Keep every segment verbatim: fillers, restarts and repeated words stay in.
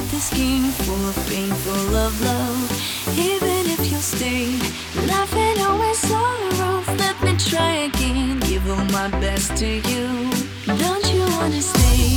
stop this game full of pain, full of love. Even if you stay, laughing always sorrow. Let me try again, give all my best to you. Don't you wanna stay?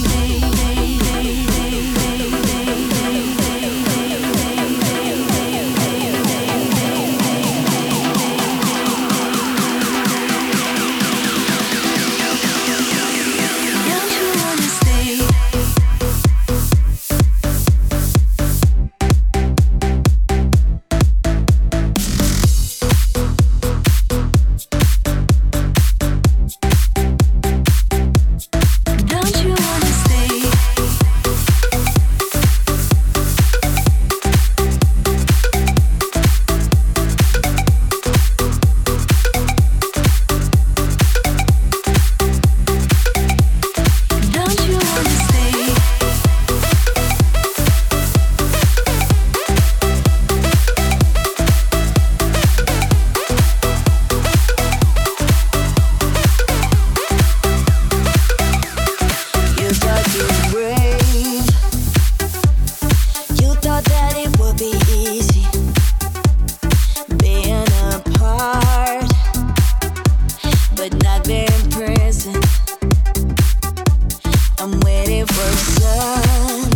I'm waiting for the sun.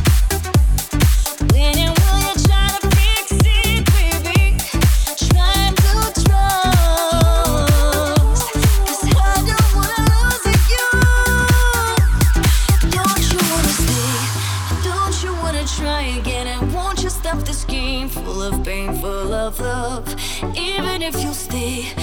When and will you try to fix it, baby? Trying to trust, 'cause I don't wanna lose you. Don't you wanna stay? Don't you wanna try again? And won't you stop this game full of pain, full of love? Even if you stay,